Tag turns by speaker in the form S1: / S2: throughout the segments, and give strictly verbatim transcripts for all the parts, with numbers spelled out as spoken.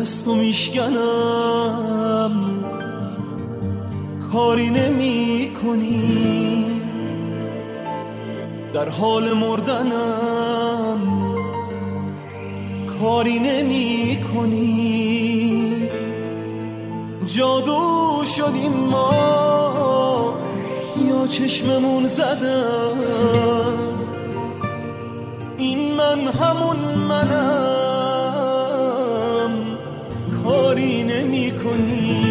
S1: از تو میشکنم کاری نمی کنی، در حال مردنم کاری نمی کنی. جادو شدیم ما یا چشممون زدم، این من همون منم کاری نمی کنی.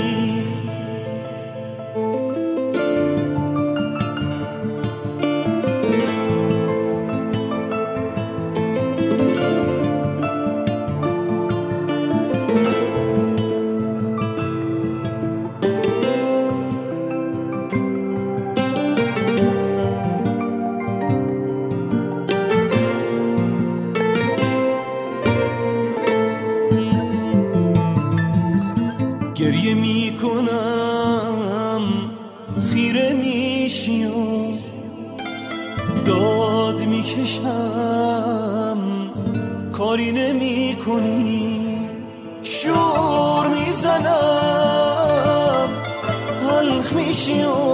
S1: گریه می کنم خیره میشی و داد میکشم کاری نمی کنی. شور میزنم تلخ میشی و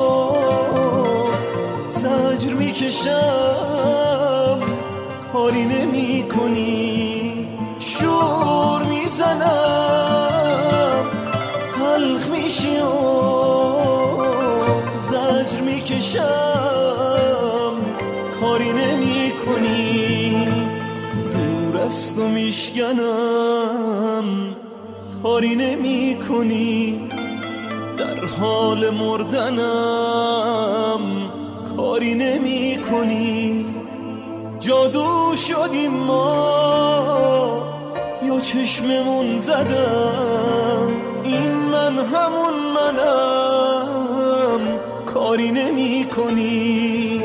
S1: زجر میکشم کاری نمی کنی. شور میزنم تلخ میشی و زجر میکشم کاری نمی کنی. دور از تو میشکنم کاری نمی کنی، در حال مردنم کاری نمی کنی. جادو شدیم ما یا چشممون زدم، این من همون منم کاری نمی کنی.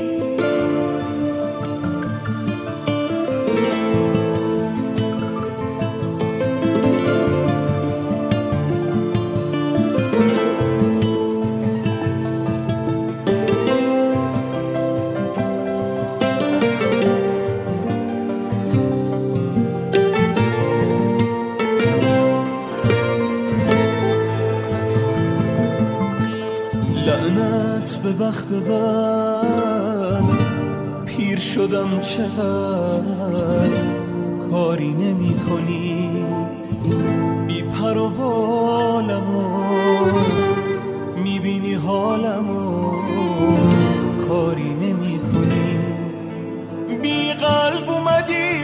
S1: لعنت به بخت بد، پیر شدم چقدر کاری نمی کنی. بی پر و بالمو میبینی حالمو کاری نمی کنی. بی قلب اومدی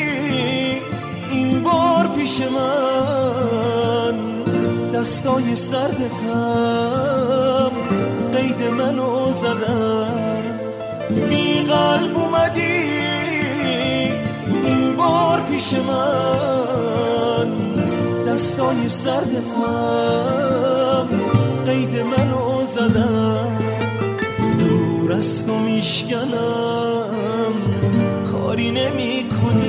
S1: این بار پیش من، دستای سردتم قید منو زدم. بی قلب اومدی این بار پیش من، دستای سردتم قید منو زدم. دور از تو میشکنم کاری نمی کنی،